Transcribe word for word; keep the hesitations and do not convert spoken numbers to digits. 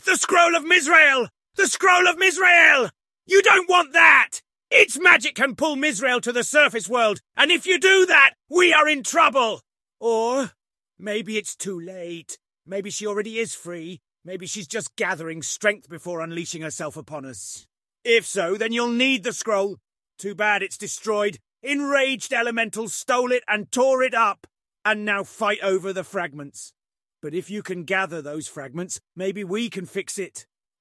the Scroll of Mizrael! The Scroll of Mizrael! You don't want that! Its magic can pull Mizrael to the surface world, and if you do that, we are in trouble! Or maybe it's too late. Maybe she already is free. Maybe she's just gathering strength before unleashing herself upon us. If so, then you'll need the scroll. Too bad it's destroyed. Enraged elementals stole it and tore it up, and now fight over the fragments. But if you can gather those fragments, maybe we can fix it.